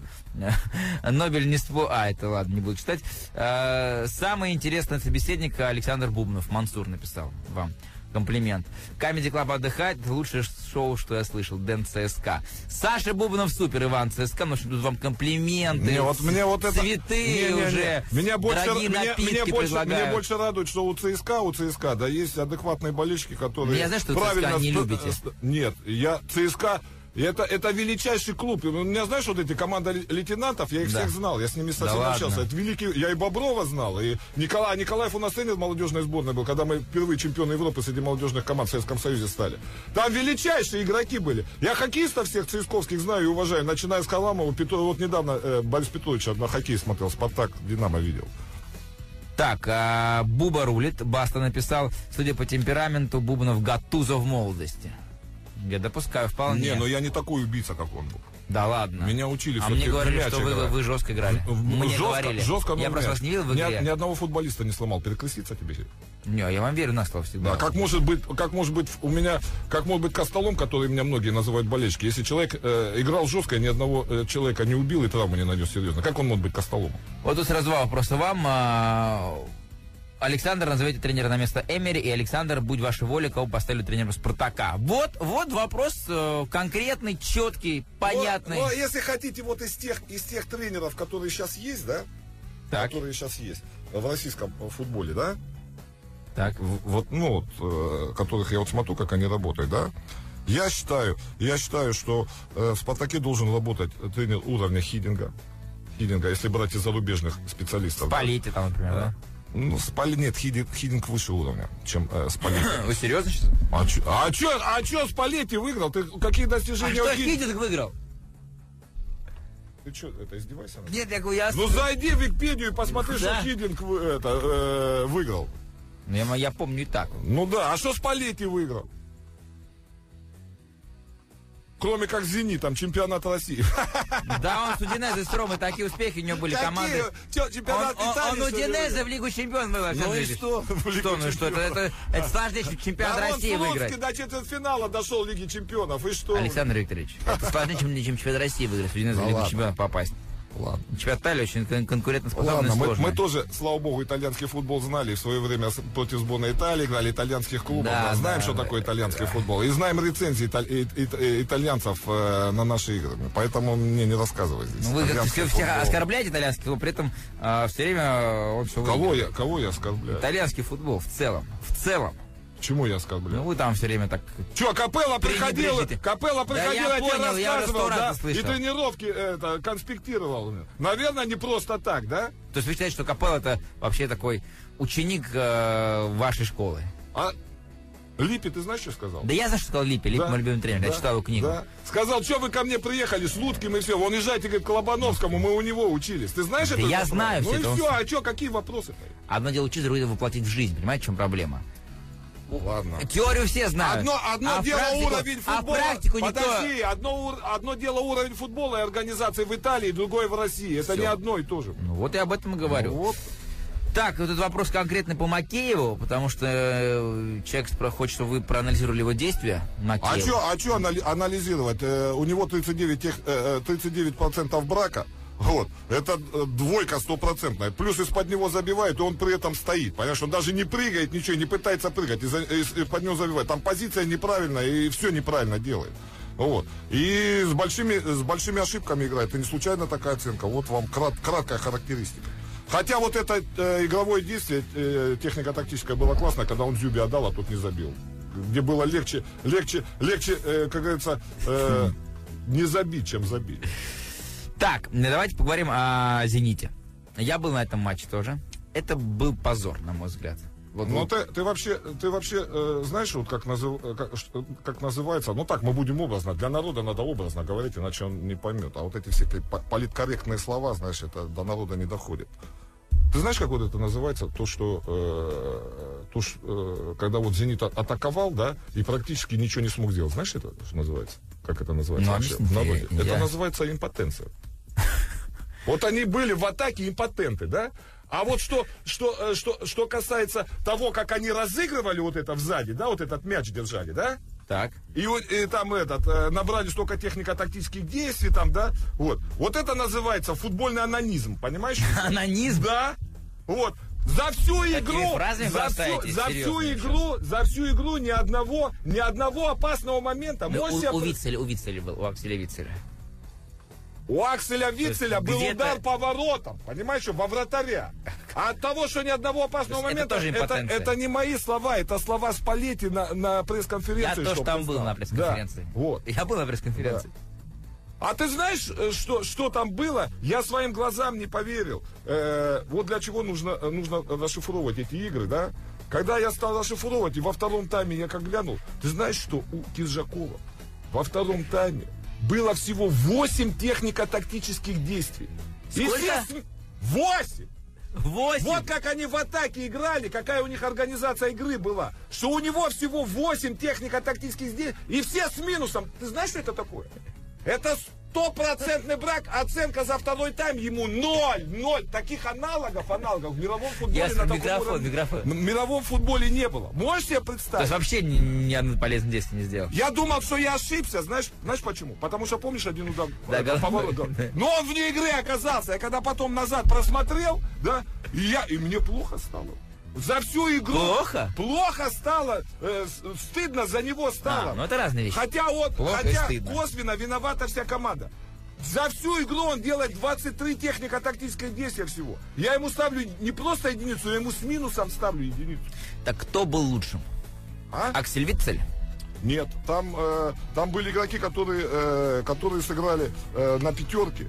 Нобель не ство... А, это ладно, не буду читать. Э, самый интересный собеседник Александр Бубнов. Мансур написал вам. Комплимент. Comedy Club отдыхать. Лучшее шоу, что я слышал. Дэн ЦСКА. Саша Бубнов супер, Иван ЦСКА. Ну что, тут вам комплименты. Не, вот мне вот это... Цветы не, не, не. уже. Меня больше, дорогие меня, напитки меня больше, предлагают. меня больше радует, что у ЦСКА, у ЦСКА, да, есть адекватные болельщики, которые... Я знаю, что правильно ЦСКА не сп- любите. ст- Нет, я ЦСКА... Это, это величайший клуб. У меня, знаешь, вот эти команда лейтенантов, я их Да. всех знал, я с ними совсем Да общался. ладно? Это великий, я и Боброва знал, и Николай, Николаев у нас тренер молодежной сборной был, когда мы впервые чемпионы Европы среди молодежных команд в Советском Союзе стали. Там величайшие игроки были. Я хоккеистов всех цисковских знаю и уважаю, начиная с Халамова, Петро, вот недавно э, Борис Петрович на хоккей смотрел, Спартак, Динамо видел. Так, а, Буба рулит. Баста написал, судя по темпераменту, Бубнов Гатузо в молодости. Я допускаю вполне. Не, но я не такой убийца, как он был. Да ладно. Меня учили А всё-таки мне говорили, в мяч что вы, играть. вы жестко играли. Мне жестко, говорили. жестко, но Я в просто мяч. вас не видел в Ни, игре. ни одного футболиста не сломал. Перекреститься тебе? Не, я вам верю на слово всегда. Да, как может быть, как может быть у меня, как может быть Костолом, который меня многие называют болельщики. Если человек э, играл жестко, ни одного э, человека не убил и травму не нанес серьезно. Как он может быть Костоломом? Вот тут сразу два вопроса вам. А, Александр, назовите тренера на место Эмери, и Александр, будь вашей волей, кого поставили тренером Спартака. Вот, вот вопрос э, конкретный, четкий, понятный. Но, но если хотите, вот из тех, из тех тренеров, которые сейчас есть, да, Так. которые сейчас есть в российском футболе, да, Так. В- вот, ну, вот, э, которых я вот смотрю, как они работают, да, я считаю, я считаю, что э, в Спартаке должен работать тренер уровня Хидинга, Хидинга, если брать из зарубежных специалистов. да. Полите там, например, да? Ну, Спали нет, Хидинг, Хидинг выше уровня, чем э, Спалетти. Вы серьезно сейчас? А чё, а чё, а чё Спалетти выиграл? Ты какие А достижения что у Хидинга? Хидинг выиграл? Ты чё, это издевайся? над- Нет, я говорю, я... Ну зайди в Википедию и посмотри, Да. что Хидинг вы- это, э, выиграл. Ну, я, я помню и так. Ну да, а что Спалетти выиграл? Кроме как «Зенит», там чемпионат России. Да, он с Удинезе, с Ромой такие успехи, у него были Какие? команды. Чё, Он, чемпионат он, Италии, он что ли, Удинезе выиграл? в Лигу Чемпионов был. Ну Александр и Ильич. что? В Лигу Что, ну что, это, Чемпионов? это, это сложнее, чем чемпионат А он России Слуцкий выиграть. до четвертьфинала дошел Лиги Чемпионов, и что? Александр Викторович, это сложнее, чем, чем чемпионат России выиграть. В Удинезе в Ну Лигу ладно. Чемпионов попасть. Ладно. Чемпионат Италии очень кон- конкурентоспособный Ладно, и мы, сложный. мы тоже, слава богу, итальянский футбол знали. И в свое время с- против сборной Италии играли итальянских клубов. Да, Да, знаем, да, что да, такое да, итальянский футбол. И знаем рецензии италь- и- и- и- итальянцев э, на наши игры. Поэтому мне не рассказывай здесь. Ну, вы как-то Итальянский все, всех футбол. оскорбляете итальянский футбол, при этом а, все время он все Кого выигрывает. я, кого я оскорбляю? Итальянский футбол в целом. В целом. Чему я Ну, оскорбляю? вы там все время так... Че, Капелла приходила, Пренебрежите. Капелла Да я приходила, я тебе понял, я уже сто рассказывал, раз да? это слышал. И тренировки это, конспектировал. Наверное, не просто так, да? То есть вы считаете, что Капелло это вообще такой ученик э, вашей школы? А Липи, ты знаешь, что сказал? Да я знаю, что сказал Липи. Липи Да. мой любимый тренер. Я Да, читал его книгу. да. Сказал, что вы ко мне приехали с Лутким и все. Вон езжайте, говорит, к Лобановскому, мы у него учились. Ты знаешь Да это? я же, знаю Ну всё и это, он- все, а что, какие вопросы-то? Одно дело учиться, другое дело воплотить в жизнь. Понимаете, в чем проблема? Ладно. Теорию все знают. Одно, одно а дело практику- уровень А футбола. практику никто... Подожди, одно, ур- одно дело уровень футбола и организации в Италии, другое в России. Это Всё. не одно и то же. Ну вот я об этом и говорю. Ну вот. Так, вот этот вопрос конкретно по Макееву, потому что э, человек хочет, чтобы вы проанализировали его действия. А что а чё анализировать? Э, у него тридцать девять, тех, э, тридцать девять процентов брака. Вот. Это двойка стопроцентная. Плюс из-под него забивают, и он при этом стоит. Понимаешь, он даже не прыгает, ничего, не пытается прыгать. Из-под него забивают. Там позиция неправильная, и все неправильно делает. Вот. И с большими, с большими ошибками играет. Это не случайно такая оценка. Вот вам крат, краткая характеристика. Хотя вот это э, игровое действие, э, технико-тактическое, было классно, когда он Зюбе отдал, а тот не забил. Где было легче, легче, легче, э, как говорится, э, не забить, чем забить. Так, давайте поговорим о «Зените». Я был на этом матче тоже. Это был позор, на мой взгляд. Вот, ну, ты, ты вообще, ты вообще э, знаешь, вот как, назыв, как, как называется, ну так, мы будем образно, для народа надо образно говорить, иначе он не поймет. А вот эти все политкорректные слова, знаешь, это до народа не доходит. Ты знаешь, как вот это называется? То, что, э, то, что э, когда вот «Зенит» атаковал, да, и практически ничего не смог сделать. Знаешь, это что называется? Как это называется ну, вообще в народе? Я... Это называется импотенция. Вот они были в атаке импотенты, да? А вот что, что, что, что касается того, как они разыгрывали вот это сзади, да, вот этот мяч держали, да? Так. И, и там этот, набрали столько технико-тактических действий, там, да, вот. Вот это называется футбольный анонизм, понимаешь? Анонизм? Да. Вот. За всю игру, за, всю, за всю игру, за всю игру ни одного, ни одного опасного момента. Ну, у, себе... у Вицеля, у Вицеля был, у Акселя Вицеля. У Акселя Вицеля был удар по воротам, понимаешь, во вратаря. А от того, что ни одного опасного то момента, это, это, это не мои слова, это слова Спалетти на, на пресс-конференции. Я тоже там был на пресс-конференции. Да, вот. Я был на пресс-конференции. Да. А ты знаешь, что, что там было? Я своим глазам не поверил. Э, вот для чего нужно, нужно расшифровывать эти игры, да? Когда я стал расшифровывать, и во втором тайме я как глянул, ты знаешь, что у Киржакова во втором тайме было всего восемь технико-тактических действий. Сколько? И все... Восемь! Восемь? Вот как они в атаке играли, какая у них организация игры была. Что у него всего восемь технико-тактических действий, и все с минусом. Ты знаешь, что это такое? Это стопроцентный брак, оценка за второй тайм ему ноль, ноль. Таких аналогов, аналогов в мировом футболе Ясно, на таком микрофон, уровне, микрофон. в мировом футболе не было. Можешь себе представить? То есть вообще ни, ни одно полезное действие не сделал. Я думал, что я ошибся, знаешь, знаешь почему? Потому что, помнишь, один удар, да, это, поворот, да. Но он вне игры оказался. Я когда потом назад просмотрел, да, и, я, и мне плохо стало. За всю игру. Плохо? Плохо стало. Э, стыдно за него стало. А, ну это разные вещи. Хотя, вот, плохо хотя косвенно виновата вся команда. За всю игру он делает двадцать три технико-тактических действия всего. Я ему ставлю не просто единицу, я ему с минусом ставлю единицу. Так кто был лучшим? А? Аксель Вицель? Нет, там, э, там были игроки, которые, э, которые сыграли э, на пятерке.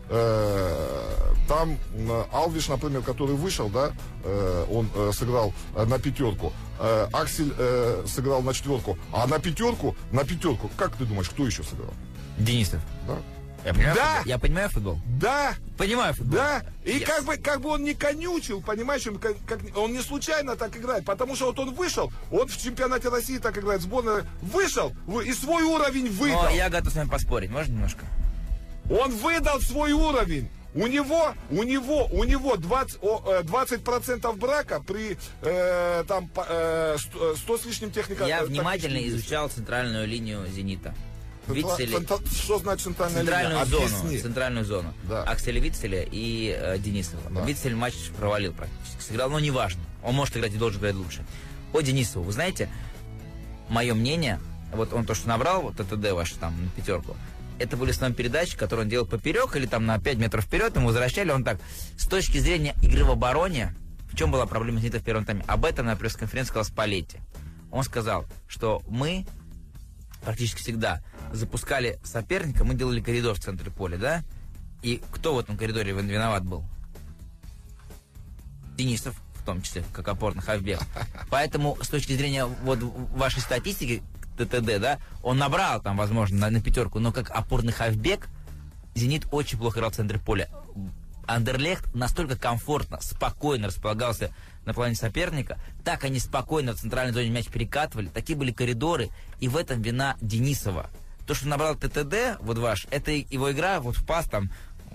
Э, там э, Алвиш, например, который вышел, да, э, он э, сыграл э, на пятерку. Э, Аксель э, сыграл на четверку. А на пятерку, на пятерку, как ты думаешь, кто еще сыграл? Денисов. Да. Я понимаю, да. Футбол. Я понимаю футбол. Да. Понимаю футбол. Да. И yes. как бы, как бы он не конючил, понимаешь, он, как, как, он не случайно так играет. Потому что вот он вышел, он в чемпионате России так играет, сборная вышел и свой уровень выдал. Но я готов с вами поспорить, можно немножко? Он выдал свой уровень. У него, у него, у него двадцать процентов брака при э, там, э, сто с лишним техникой. Я внимательно изучал центральную линию «Зенита». Вицеля, что значит центральная центральную линия? зону, Объясни. центральную зону. Да. Акселя Вицеля и э, Денисова. Да. Вицель матч провалил практически. Сыграл, но неважно. Он может играть и должен играть лучше. По Денисову, вы знаете, мое мнение, вот он то, что набрал, вот ТТД ваш там на пятерку, это были основные передачи, которые он делал поперек или там на пять метров вперед, ему возвращали, он так, с точки зрения игры в обороне, в чем была проблема «Зенита» в первом тайме? Об этом на пресс-конференции сказал Спалетти. Он сказал, что мы практически всегда запускали соперника, мы делали коридор в центре поля, да? И кто в этом коридоре виноват был? Денисов, в том числе, как опорный хавбек. Поэтому, с точки зрения вот вашей статистики, ТТД, да, он набрал там, возможно, на, на пятерку, но как опорный хавбек «Зенит» очень плохо играл в центре поля. Андерлехт настолько комфортно, спокойно располагался на половине соперника, так они спокойно в центральной зоне мяч перекатывали, такие были коридоры, и в этом вина Денисова. То, что набрал ТТД, вот ваш, это его игра, вот в пас там,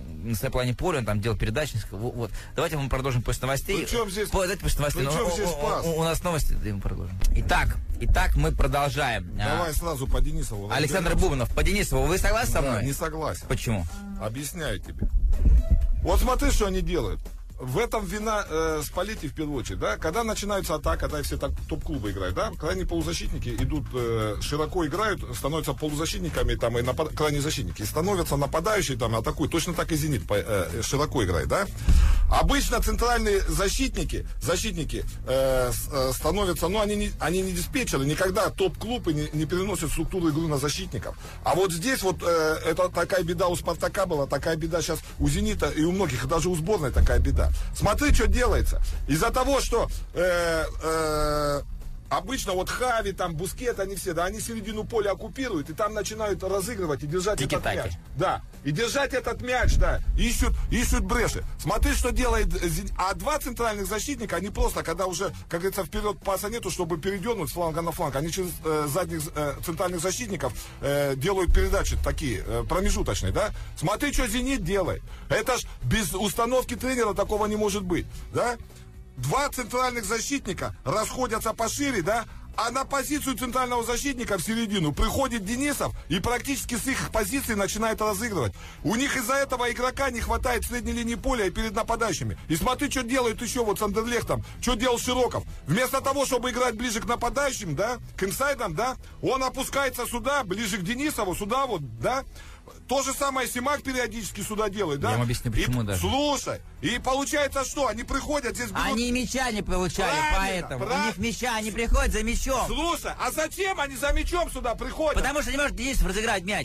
на своей половине поля, он там делал передачи. Вот, вот. Давайте мы продолжим после новостей. Причем здесь, По, давайте после новостей. причем Ну, здесь у, пас? у, у, у нас новости, да, мы продолжим. Итак, итак, мы продолжаем. Давай а, сразу по Денисову. Александр Бубнов, по Денисову, вы согласны со Да, мной? не согласен. Почему? Объясняю тебе. Вот смотри, что они делают. В этом вина э, Спалетти в первую очередь, да, когда начинается атака, когда все так топ-клубы играют, да, крайние полузащитники идут, э, широко играют, становятся полузащитниками, там, и напад... крайние защитники, и становятся нападающие, там, атакуют, точно так и Зенит э, широко играет, да. Обычно центральные защитники, защитники э, э, становятся, ну, они не, они не диспетчеры, никогда топ-клубы не, не переносят структуру игры на защитников. А вот здесь вот, э, это такая беда у Спартака была, такая беда сейчас у Зенита и у многих, даже у сборной такая беда. Смотри, что делается. Из-за того, что э, э, обычно вот Хави, там, Бускет, они все, да, они середину поля оккупируют, и там начинают разыгрывать и держать Тики-таки. этот мяч. Да, и держать этот мяч, да, ищут, ищут бреши. Смотри, что делает Зенит. А два центральных защитника, они просто, когда уже, как говорится, вперед паса нету, чтобы передернуть с фланга на фланг, они через э, задних э, центральных защитников э, делают передачи такие, э, промежуточные, да. Смотри, что Зенит делает. Это ж без установки тренера такого не может быть, да. Два центральных защитника расходятся пошире, да, а на позицию центрального защитника в середину приходит Денисов и практически с их позиции начинает разыгрывать. У них из-за этого игрока не хватает средней линии поля и перед нападающими. И смотри, что делают еще вот с Андерлехтом, что делал Широков. Вместо того, чтобы играть ближе к нападающим, да, к инсайдам, да, он опускается сюда, ближе к Денисову, сюда вот, да. То же самое Симак периодически сюда делает, да? Я вам объясню, почему и, даже. Слушай, и получается что? Они приходят, здесь берут... Они мяча не получали, Правильно, поэтому. правильно. У них мяча, они приходят за мячом. Слушай, а зачем они за мячом сюда приходят? Потому что не может Денисов разыграть мяч.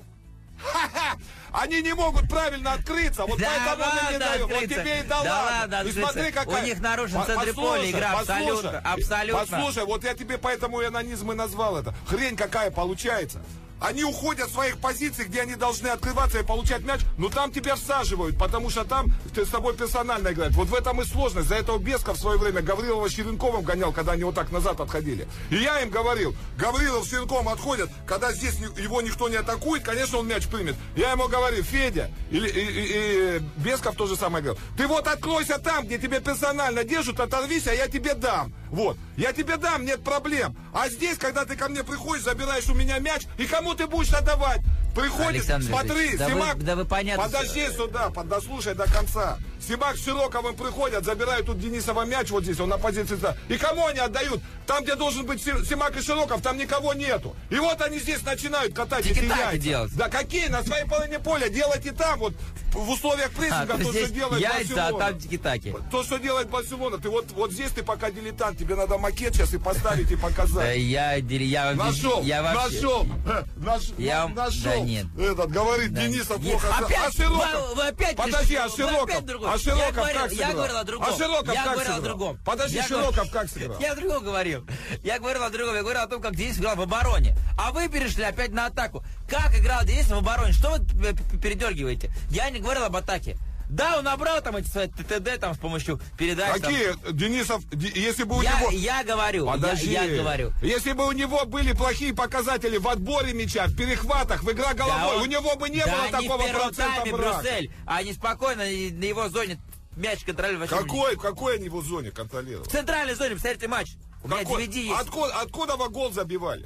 Ха-ха! Они не могут правильно открыться, вот Да поэтому они не ладно дают. Вот открыться. тебе и да, Да ладно. ладно И открыться. смотри, какая... У них нарушен По- в центре послушай, поля игра, послушай, абсолютно, абсолютно. Послушай, вот я тебе поэтому и анонизм и назвал это. Хрень какая получается. Они уходят в своих позиций, где они должны открываться и получать мяч, но там тебя всаживают, потому что там с тобой персонально играют. Вот в этом и сложность. За этого Бесков в свое время Гаврилова с Черенковым гонял, когда они вот так назад отходили. И я им говорил, Гаврилов с Черенковым отходят, когда здесь его никто не атакует, конечно, он мяч примет. Я ему говорю, Федя, или и, и, и Бесков то же самое говорил, ты вот откройся там, где тебе персонально держат, оторвись, а я тебе дам. Вот, я тебе дам, нет проблем. А здесь, когда ты ко мне приходишь, забираешь у меня мяч, и кому ты будешь отдавать? Приходит, Александр смотри, Ильич, да Симак, вы- да вы понятно, подожди что- сюда, под- дослушай до конца. Симак с Широковым приходят, забирают тут Денисова мяч вот здесь, он на позиции. И кому они отдают? Там, где должен быть Си- Симак и Широков, там никого нету. И вот они здесь начинают катать эти Тики-таки яйца. делать. Да какие? На своей половине поля делайте там, вот в условиях А, прессинга, то то, что здесь делает яйца, а Барселона. там тики-таки. То, что делает Барселона, ты вот, вот здесь ты пока дилетант, тебе надо макет сейчас и поставить, и Да показать. я, я, Нашел, я вообще... нашел, э, наш, Я- на- нашел. да нет. Этот говорит, Да. Денисов Нет, плохо. опять, а Широков? вы- вы опять Подожди, пришли, а вы Широков? опять другой. А Широков Я говорил- как я сыграл? говорил о другом. А Широков Я как говорил о сыграл? другом. Подожди, Я Широков говорил- как сыграл? Я о другом говорил. Я говорил о другом. Я говорил о том, как Денис играл в обороне. А вы перешли опять на атаку. Как играл Денис в обороне? Что вы п- п- передергиваете? Я не говорил об атаке. Да, он набрал там эти свои ТТД там с помощью передач. там. Какие, Денисов, Ди- если бы у Я, него... я говорю, я, Подожди. я говорю. Если бы у него были плохие показатели в отборе мяча, в перехватах, в игра головой, Да он- у него бы не да было они такого в первом процента тайме брака. Брюссель, а они спокойно и на его зоне мяч контролировали. вообще. Какой, какой они его в зоне контролировали? В центральной зоне, посмотрите матч. У меня Какой? ди ви ди есть. Откуда, откуда вы гол забивали?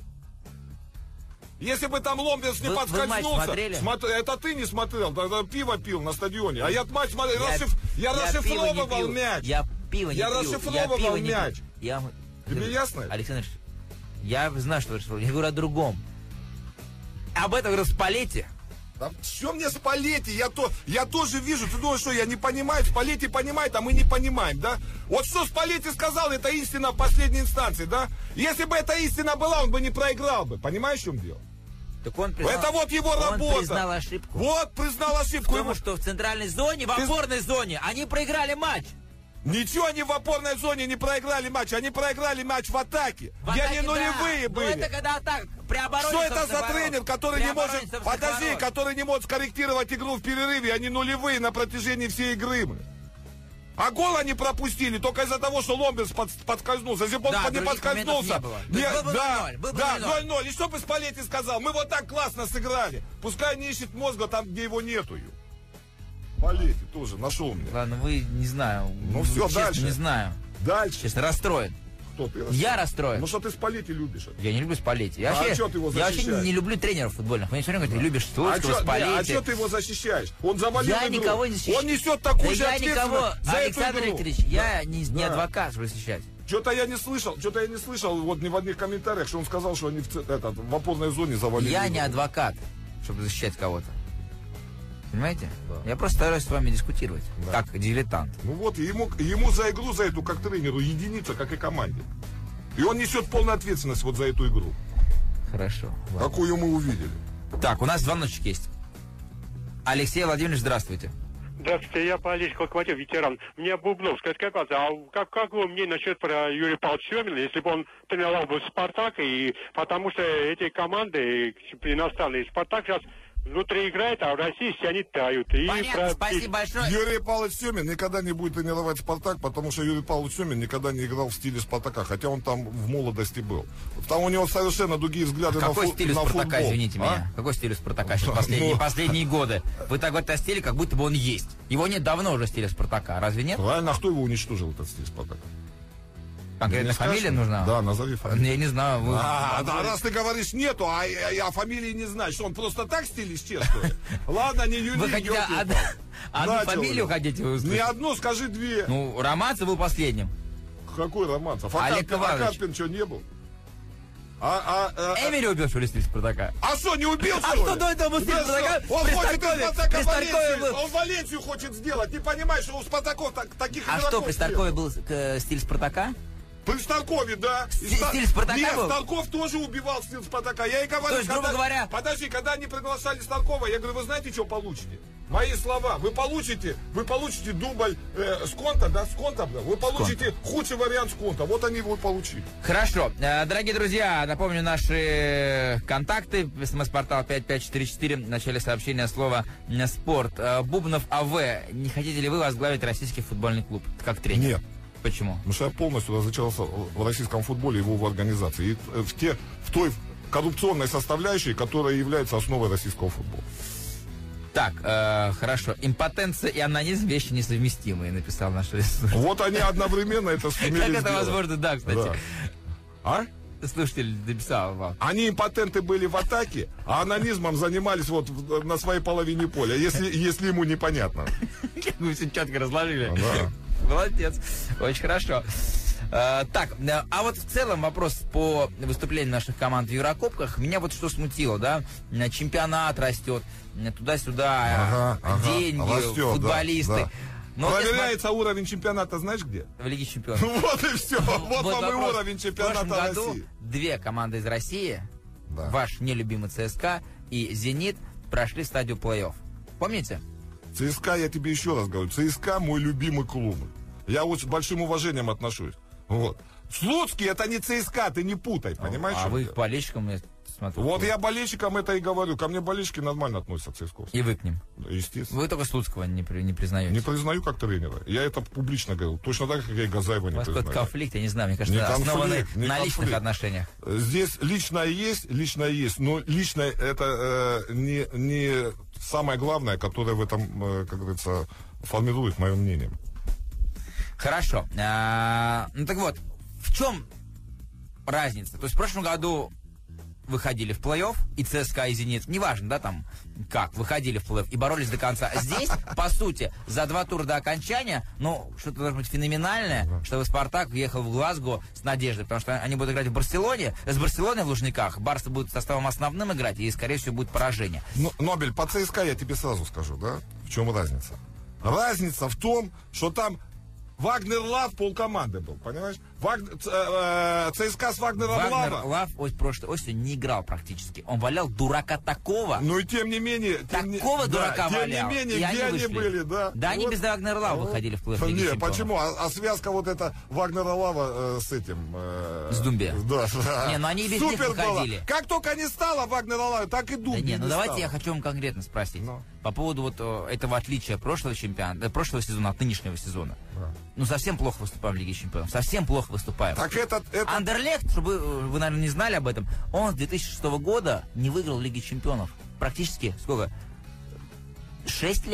Если бы там Ломберс не Вы- вы матч подскользнулся, смотрели? смотри, это ты не смотрел, тогда пиво пил на стадионе. А я матч смотрел, Я- расшиф- я, я расшифровывал пиво не пью. мяч. Я пиво не Я пью. расшифровывал пиво не пью. мяч. Я... Тебе ясно? Александр, Ильич, я знаю, что вы расшифровали. Я говорю о другом. Об этом говорю Спалетти. Да что мне Спалетти? Я, то, я тоже вижу. Ты думаешь, что я не понимаю? Спалетти понимает, а мы не понимаем, да? Вот что Спалетти сказал, это истина в последней инстанции, да? Если бы эта истина была, он бы не проиграл бы. Понимаешь, в чем дело? Так он признал, Это вот его он работа. признал ошибку. Вот, признал ошибку. Потому Его- что в центральной зоне, в Ты- опорной зоне, они проиграли матч. Ничего они в опорной зоне не проиграли матч. Они проиграли матч в атаке, В где атаке, они нулевые да. были. Ну это когда атака при обороне. Что это за собственно, тренер, ворот. который При не обороне, может... собственно, Подожди, ворот. который не может скорректировать игру в перерыве. Они нулевые на протяжении всей игры. А гол они пропустили только из-за того, что Ломберс под, подскользнулся. Если бы он Да, под- не других подскользнулся... моментов не было. То есть был бы да, ноль, был бы да, ноль. ноль-ноль. И что бы Спалетти сказал? Мы вот так классно сыграли. Пускай не ищет мозга там, где его нету. Спалетти тоже нашел меня. Ладно, вы, не знаю. Ну, все, честно, дальше. не знаю. Дальше. Честно, расстроен. Кто ты? Я расстроен. Ну что ты Спалетти любишь? Я не люблю Спалетти. Я, А вообще, чё ты его я вообще защищаешь? не люблю тренеров футбольных. Мне все время говорят, ты любишь А Слуцкого, что Спалетти. а ты его защищаешь? Он завалил Я игру. никого не защищаю. Он несет такую Да же я ответственность никого, за эту Александр игру. Викторович, я не, не Да. адвокат, чтобы защищать. Что-то я не слышал, что-то я не слышал вот ни в одних комментариях, что он сказал, что они в, ц- этот, в опорной зоне завалили. Я игру. не адвокат, чтобы защищать кого-то. Понимаете? Я просто стараюсь с вами дискутировать, Да. как дилетант. Ну вот, ему, ему за игру, за эту, как тренеру, единица, как и команде. И он несет полную ответственность вот за эту игру, Хорошо. ладно. какую мы увидели. Так, у нас звоночек есть. Алексей Владимирович, здравствуйте. Здравствуйте, я политик локомотив, ветеран. Мне Бубнов, скажите, как вас, а как, как вы мне насчет про Юрия Павловича Семина, если бы он тренировал бы Спартак, и потому что эти команды иностранные, Спартак сейчас внутри играет, а в России все они тают. И Понятно, про- спасибо большое. Юрий Павлович Семин никогда не будет тренировать «Спартак», потому что Юрий Павлович Семин никогда не играл в стиле «Спартака», хотя он там в молодости был. Там у него совершенно другие взгляды на, Какой фу- стиль у на Спартака, футбол. извините А? меня? Какой стиль у Спартака сейчас последние, Ну. последние годы? Вы так говорите о стиле, как будто бы он есть. Его нет давно уже стиля Спартака, разве нет? Правильно, а кто его уничтожил, этот стиль «Спартака»? Конкретно Не скажешь фамилия мне? нужна? Да, назови фамилию. Я не знаю. Вы... А, да, раз ты говоришь нету, а, а, а фамилии не знаешь, что он просто так стиль исчез, что ли? Ладно, не Юрий, Вы хотите ёлки-палки. од- одну Начал фамилию уже. хотите Не услышать? одну, скажи две. Ну, Романцев был последним. Какой Романцев? А Олег Карпин, а Иванович. Карпин что, не был? А, а, а, Эмери убил, что ли, стиль Спартака? а что, не убил, А что что ли? до этого был стиль Да Спартака? что? Он При хочет из Старкове- Спартака при Старкове Валенсию, был- он Валенсию хочет сделать. Не понимаешь, что у Спартаков так- таких А игроков что, при Старкове нет? был э, стиль Спартака? При Старкове, да. И Стиль- Ста- стиль Спартака Нет, был? Старков тоже убивал стиль Спартака. Я и говорю, То есть, грубо когда- говоря- Подожди, когда они приглашали Старкова, я говорю, вы знаете, что получите? Мои слова. Вы получите, вы получите дубль э, с конта, да, с конта, да, вы получите худший вариант с конта. Вот они его и получили. Хорошо. Э, Дорогие друзья, напомню наши контакты. СМС-портал пять пять четыре четыре. В начале сообщения слово э, «спорт». Э, Бубнов А В. Не хотите ли вы возглавить российский футбольный клуб как тренер? Нет. Почему? Потому что я полностью разочаровался в российском футболе и его в организации. И в, те, в той коррупционной составляющей, которая является основой российского футбола. Так, э, хорошо. Импотенция и анонизм — вещи несовместимые, написал наш слушатель. Вот они одновременно это сумели Как это сделать. возможно? Да, кстати. Да. А? Слушатель написал вам. Они импотенты были в атаке, а анонизмом занимались вот в- на своей половине поля, если, если ему непонятно. Вы все четко разложили. Да. Молодец. Очень хорошо. Э, так, э, а вот в целом вопрос по выступлению наших команд в Еврокубках. Меня вот что смутило, да? Э, Чемпионат растет, э, туда-сюда, э, Ага, ага. деньги, Растет, да, футболисты. да. Но вот я Проверяется уровень чемпионата, знаешь где? смотрю, в Лиге Чемпионов. Вот и все. Вот вам и вопрос. уровень В чемпионата прошлом году России. две команды из России, Да. ваш нелюбимый ЦСКА и Зенит, прошли стадию плей-офф. Помните? ЦСКА, я тебе еще раз говорю, ЦСКА мой любимый клуб. Я очень большим уважением отношусь. Вот. Слуцкий это не ЦСКА, ты не путай, понимаешь? А что вы это? их болельщикам, я смотрю. Вот я болельщикам это и говорю. Ко мне болельщики нормально относятся к ЦСКА. И вы к ним. Естественно. Вы только Слуцкого не, при- не признаете. Не признаю как тренера. Я это публично говорил. Точно так, как я и Газаева У не вас какой-то признаю. конфликт, я не знаю, мне кажется, Не конфликт, основанный не на личных конфликт. отношениях. Здесь личное есть, личное есть, но личное это э, не, не самое главное, которое в этом, э, как говорится, формирует мое мнение. Хорошо. А, ну так вот, в чем разница? То есть в прошлом году выходили в плей-офф, и ЦСКА, и Зенит, неважно, да, там, как, выходили в плей-офф и боролись до конца. Здесь, по сути, за два тура до окончания, ну, что-то должно быть феноменальное, чтобы Спартак въехал в Глазго с надеждой, потому что они будут играть в Барселоне, с Барселоной в Лужниках, Барса будет составом основным играть, и, скорее всего, будет поражение. Но, Нобель, по ЦСКА я тебе сразу скажу, да, в чем разница. Разница в том, что там Вагнер Лав полкоманды был, понимаешь? Ваг... ц- э, ЦСКА с Вагнером Вагнер Лава. Лав ось, прошлой осенью не играл практически. Он валял дурака такого. Ну и тем не менее... тем не- Такого да, дурака тем валял. не менее, И где они они вышли. были, да. Да они Вот. без Вагнера Лава Вот. выходили в плей-офф Лиги Не, Чемпионов. почему? А, а связка вот эта Вагнера Лава э, с этим... э, С Думбе. Да, да. Не, ну они и без них Супер была. выходили. Как только не стало Вагнера Лава, так и Да Думби не, ну не давайте стало. я хочу вам конкретно спросить. Ну. По поводу вот э, этого отличия прошлого чемпионата, э, прошлого сезона от нынешнего сезона. Да. Ну совсем плохо выступаем в Лиге Чемпионов. Совсем плохо выступаем. Так этот... этот... Андерлехт, чтобы вы, вы, наверное, не знали об этом, он с две тысячи шестого года не выиграл Лиги Чемпионов. Практически, сколько? Шесть лет.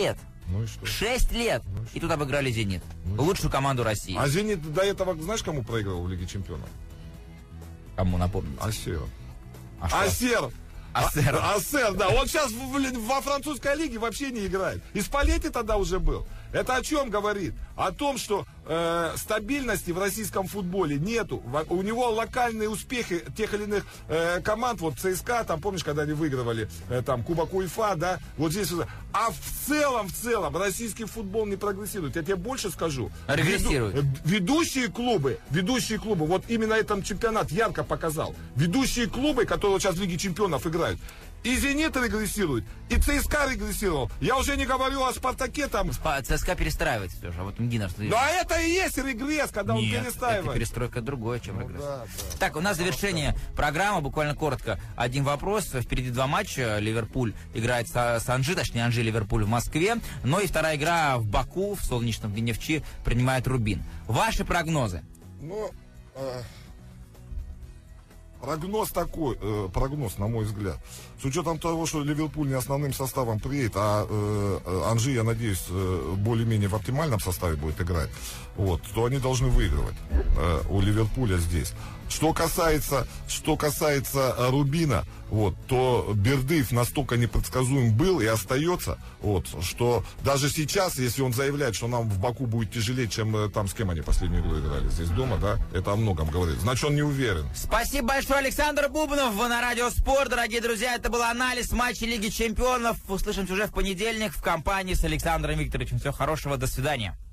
Ну и что? Шесть лет. Ну и, и тут обыграли «Зенит». Ну лучшую команду России. А «Зенит» до этого, знаешь, кому проигрывал в Лиге Чемпионов? Кому напомнить? Асер. А Асер. Асер. А, Асер, да. Он сейчас в, во французской лиге вообще не играет. И Спалетти тогда уже был. Это о чем говорит? О том, что э, стабильности в российском футболе нету. У него локальные успехи тех или иных э, команд, вот ЦСКА, там, помнишь, когда они выигрывали э, там Кубок УЕФА, да, вот здесь. А в целом, в целом, российский футбол не прогрессирует. Я тебе больше скажу. Регрессирует. Веду, ведущие клубы, ведущие клубы, вот именно этот чемпионат ярко показал. Ведущие клубы, которые сейчас в Лиге Чемпионов играют, и «Зенит» регрессирует, и ЦСКА регрессировал. Я уже не говорю о «Спартаке» там. ЦСКА перестраивается, Леша, а вот МГИНа что... Да это и есть регресс, когда Нет, он перестраивает. это перестройка другое, чем Ну, регресс. да, да. Так, у нас завершение программы, буквально коротко. Один вопрос. Впереди два матча. Ливерпуль играет с, с Анжи, точнее Анжи Ливерпуль в Москве. Но и вторая игра в Баку, в солнечном Гневчи, принимает Рубин. Ваши прогнозы? Ну, э, прогноз такой, э, прогноз, на мой взгляд. С учетом того, что Ливерпуль не основным составом приедет, а э, Анжи, я надеюсь, э, более-менее в оптимальном составе будет играть, вот, то они должны выигрывать э, у Ливерпуля здесь. Что касается, что касается э, Рубина, вот, то Бердыев настолько непредсказуем был и остается, вот, что даже сейчас, если он заявляет, что нам в Баку будет тяжелее, чем э, там, с кем они последнюю игру играли, здесь дома, да, это о многом говорит. Значит, он не уверен. Спасибо большое, Александр Бубнов. Вы на Радио Спорт, дорогие друзья. Это был анализ матчей Лиги Чемпионов. Услышимся уже в понедельник в компании с Александром Викторовичем. Всего хорошего, до свидания.